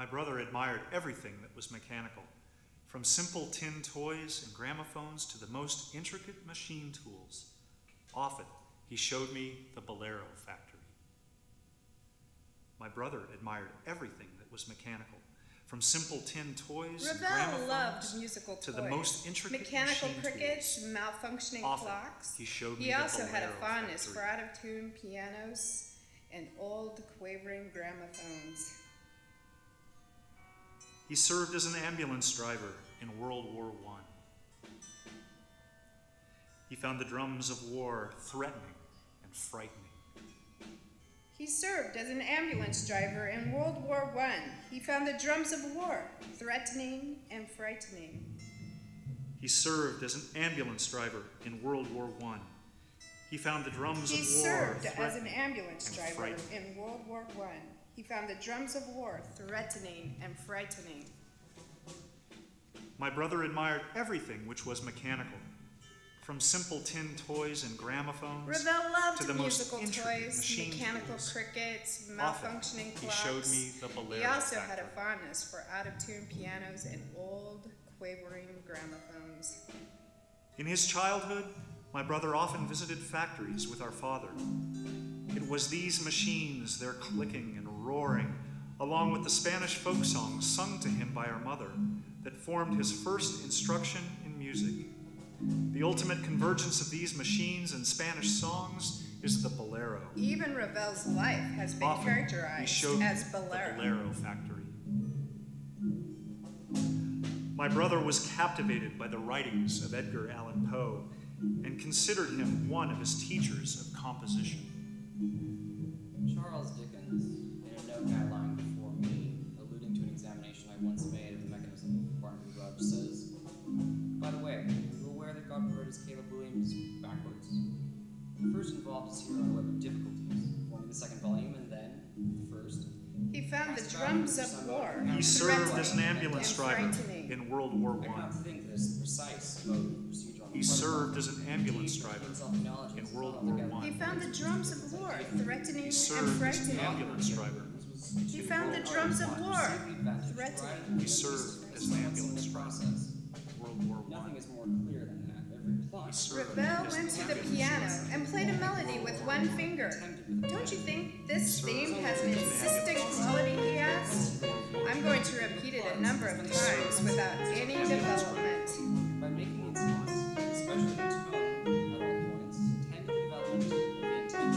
My brother admired everything that was mechanical, from simple tin toys and gramophones to the most intricate machine tools. Often, he showed me the Bolero factory. My brother admired everything that was mechanical, from simple tin toys and Ravel loved gramophones musical to toys, the most intricate mechanical machine crickets, tools. malfunctioning Often, clocks. he showed me He the also had a Bolero fondness factory. for out-of-tune pianos and old quavering gramophones. He served as an ambulance driver in World War I. He found the drums of war threatening and frightening. He served as an ambulance driver in World War I. He found the drums of war threatening and frightening. He served as an ambulance driver in World War I. He found the drums He of war served as an threatening ambulance and driver frightening. in World War I. He found the drums of war threatening and frightening. My brother admired everything which was mechanical, from simple tin toys and gramophones Ravel loved to the most musical intricate toys, machine mechanical tools. crickets, Often, malfunctioning he clocks. showed me the Bolero He also had a factory. fondness for out-of-tune pianos and old, quavering gramophones. In his childhood, my brother often visited factories with our father. It was these machines, their clicking and roaring, along with the Spanish folk songs sung to him by our mother, that formed his first instruction in music. The ultimate convergence of these machines and Spanish songs is the Bolero. Even Ravel's life has been Often, he characterized showed me as the Bolero. Bolero factory. My brother was captivated by the writings of Edgar Allan Poe and considered him one of his teachers of composition. Charles Dickens, in a note now lying before me, alluding to an examination I once made of the mechanism of Barnaby Rudge, says, "By the way, are you aware that God wrote his Caleb Williams backwards? He first involved his hero in a web of difficulties, forming the second volume, and then, the first. He found the drums of war He served as an threatening ambulance and driver frightening. in World War I I. cannot think this precise mode of procedure on the He part of served God. as an ambulance Indeed, driver himself acknowledges in it's World not War altogether I. He found the drums of war threatening He and served as an frightening. ambulance driver. He found the drums of war threatening. He served as an ambulance driver in World War Nothing I. is more clear than that. Every plot He served Ravel as went an to the ambulance piano driver. and played a melody with one finger. Don't you think this theme has an insistent quality, he asked? I'm going to repeat it a number of times without any development. by making its thoughts, especially the tone, at all points, tend to the development of the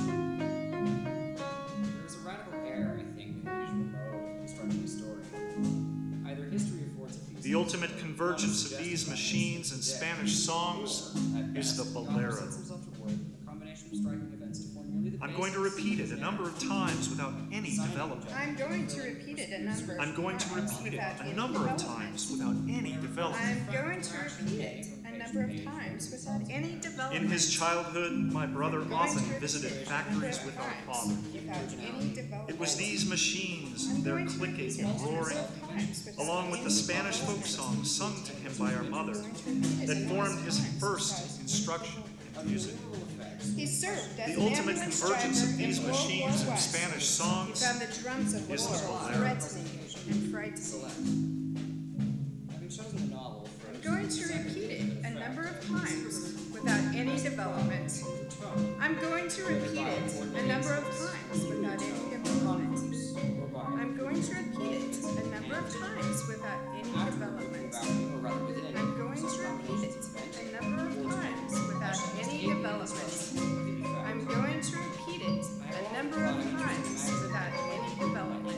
intention. There is a radical error, I think, in the usual mode of constructing a story. Either history affords a thesis, The ultimate or convergence of one these suggests machines and that Spanish songs or, at is the best, God Bolero. presents himself to work with a combination of striking events to form merely the I'm going to basis repeat of it a his number of times without any development. I'm going to repeat it a number of I'm going to times repeat it without a any number of development. times without any development. I'm going to repeat it a number of times without any development. In his childhood, my brother I'm going often to repeat visited it a number factories of with our times father. without any development. It was these machines, I'm their going to repeat clicking it and a number roaring, of times without along with the any Spanish folk development. songs sung to him by our mother, that formed his first instruction in music. He served as The an ultimate ambulance convergence driver of these in World machines War and I. Spanish He songs found the drums of is the war Bolero. threatening and frightening. Select. Having chosen the novel for I'm going to repeat it a number of times without any development. tone, I'm going to repeat it a number of times without any development. or by I'm going to repeat it a number of times without any development. or rather within it, I'm going to repeat it a number of times without any development. I'm going to repeat it a number of times without any development.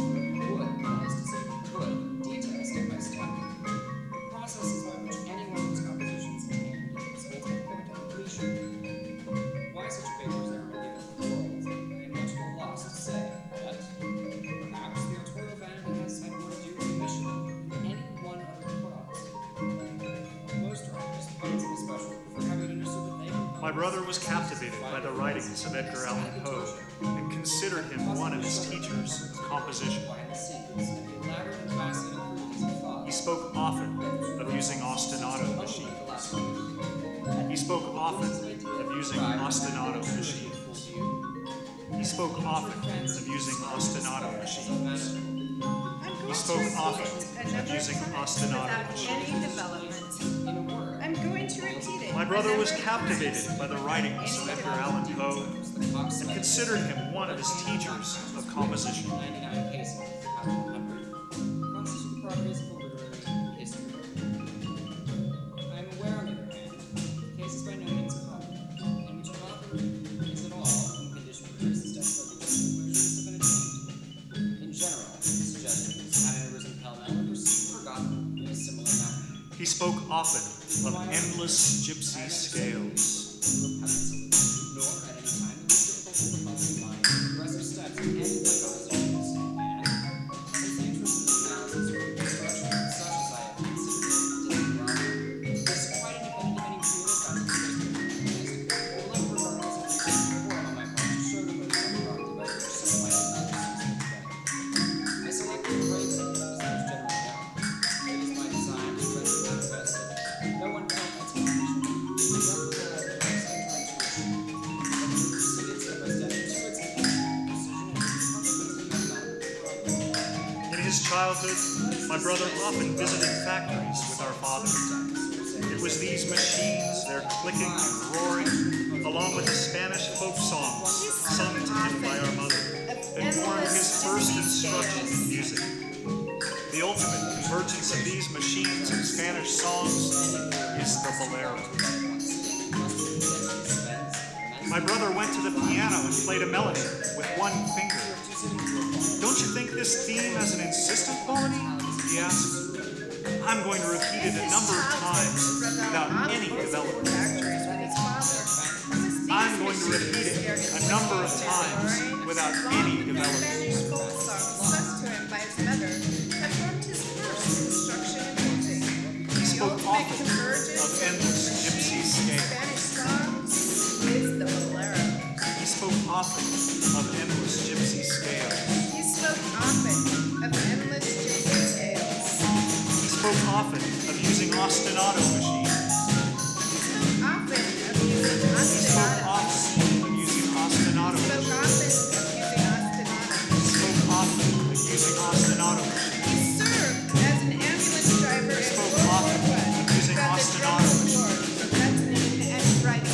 Detail step by step. The processes by which any one of these compositions can get its ultimate point of completion. Why such a paper is ever given to the world, I am much at a loss to say, but perhaps the autorial vanity has had more to do with the mission than any one other cause. Most writers, poets in especial, prefer having understood that they can My brother was captivated by the writings of Edgar Allan Poe and considered him one of his teachers of composition. behind the scenes and the elaborate and fascinating cruelties of thought. He spoke often of using ostinato machines. He spoke often of using ostinato machines. He spoke often of using ostinato machines. I'm He spoke often of using ostinato. Without any development. In a word, I'm going to repeat it. My brother a was number of captivated times by the writings of without Edgar any Allan Poe the coxswain and considered him one of his teachers of composition. 99 cases out of 100 constitute the properties of a literary history. I am aware, on the other hand, of cases by no means common, in which an author is at all in condition to trace the steps by which conclusions have been attained. In general, suggestions having arisen pell-mell are perceived and forgotten in a similar manner. He spoke often of endless gypsy scales. Nor at any time it was difficult to recall in mind the progressive steps in any of my compositions, and, since the interest of analysis or construction, such as I have considered it to be is quite independent of any creative contribution to the I will not regard it as a reason or on my part to show the moves on the rock by which some might have not received the together. I selected a great as is generally known. It is my design to render manifest that no one can help expectation is irreparable of the right side to intuition, but we proceeded step by step to its precision and consequently mathematical. In his childhood, my brother often visited factories with our father. It was these machines, their clicking and roaring, along with the Spanish folk songs sung to him by our mother, that formed his first instruction in music. The ultimate convergence of these machines and Spanish songs is the bolero. My brother went to the piano and played a melody with one finger. Don't you think this theme has an insistent quality? He asked. I'm going to repeat it a number of times without any development. Factories with his father. I'm going to repeat it a number of times without any development. Spanish folk songs sung to him by his mother had formed his first instruction in music. He spoke The ultimate often convergence of endless gypsy scale. Spanish songs is the bolero. He spoke often of endless gypsy scale. He spoke often of endless gypsy scales. He spoke often of using ostinato machines. Often of using He spoke ostinato. often of using ostinato Spoke machines. often of using ostinato. He spoke often of using ostinato machines. He served as an ambulance driver in spoke World War often I. of using Got the ostinato Drum machines. Award for Bethany and Writing.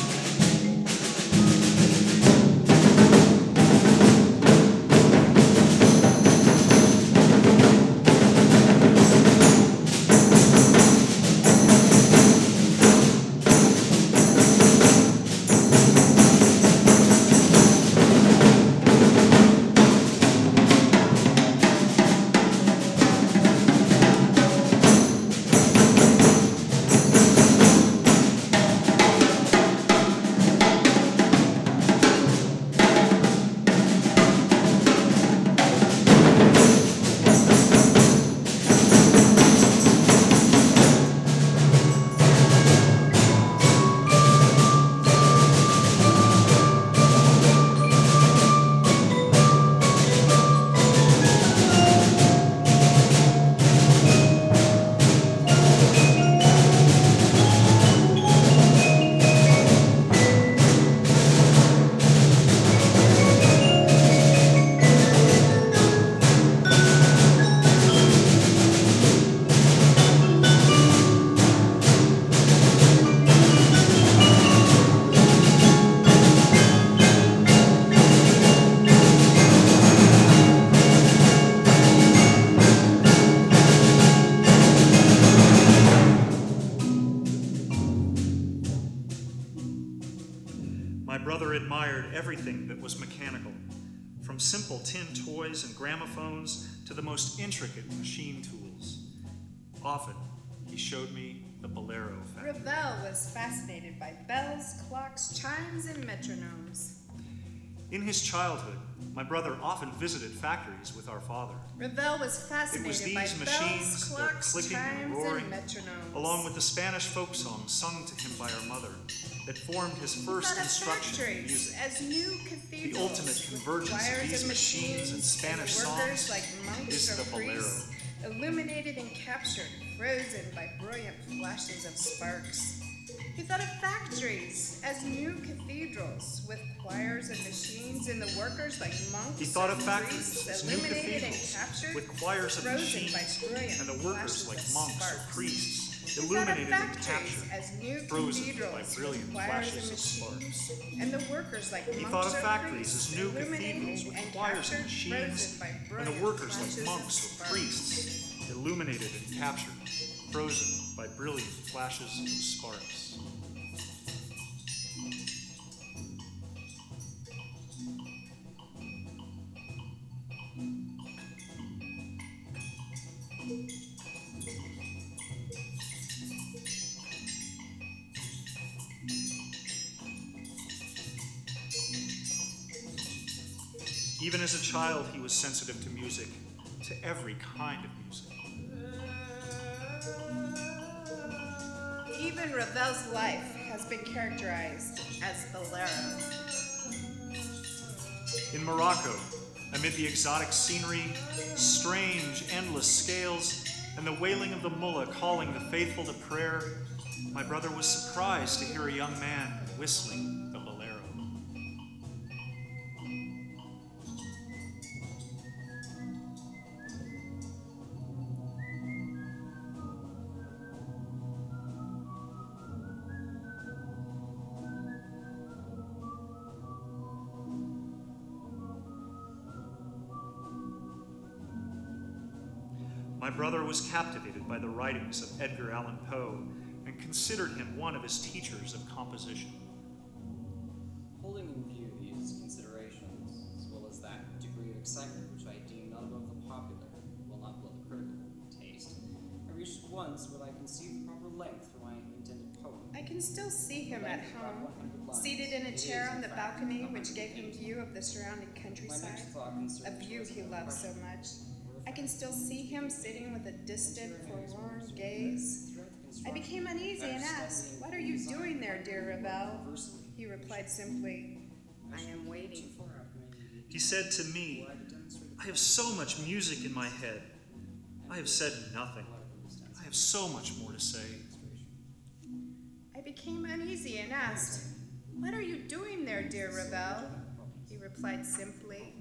My brother admired everything that was mechanical, from simple tin toys and gramophones to the most intricate machine tools. Often, he showed me the bolero factory. Ravel was fascinated by bells, clocks, chimes, and metronomes. In his childhood, my brother often visited factories with our father, Ravel was fascinated by these bells, machines, their clocks, clicking and chimes, roaring, and metronomes. along with the Spanish folk songs sung to him by our mother, that formed his first Thought of instruction in factories music. as new cathedrals The ultimate with convergence of choirs these and machines and Spanish workers songs like monks is or the bolero. priests, illuminated and captured, frozen by brilliant flashes of sparks. He thought of factories as new cathedrals with choirs and machines and the workers like monks. He thought of and factories priests, as new illuminated and cathedrals captured, with choirs of frozen by machines brilliant and the workers flashes like of monks or sparks. priests, He thought of illuminated and factories captured, as new frozen by cathedrals brilliant with choirs flashes and of sparks. machines, and the workers like He monks thought of or factories priests, as new illuminated cathedrals with and choirs and captured, machines frozen by and the brilliant workers like flashes of monks or sparks. priests, illuminated and captured, frozen by brilliant flashes of sparks. Even as a child, he was sensitive to music, to every kind of music. Even Ravel's life has been characterized as bolero. In Morocco, amid the exotic scenery, strange, endless scales, and the wailing of the mullah calling the faithful to prayer, my brother was surprised to hear a young man whistling the bolero. My brother was captivated by the writings of Edgar Allan Poe and considered him one of his teachers of composition. Holding in view these considerations, as well as that degree of excitement which I deem not above the popular, while not below the critical, taste, I reached at once what I conceived the proper length for my intended poem. I can still see him at home, seated in a chair on the balcony which gave him view of the surrounding countryside, a view he loved so much. I can still see him sitting with a distant, forlorn gaze. I became uneasy and asked, "What are you doing there, dear Ravel?" He replied simply, "I am waiting." He said to me, "I have so much music in my head. I have said nothing. I have so much more to say." I became uneasy and asked, "What are you doing there, dear Ravel?" He replied simply,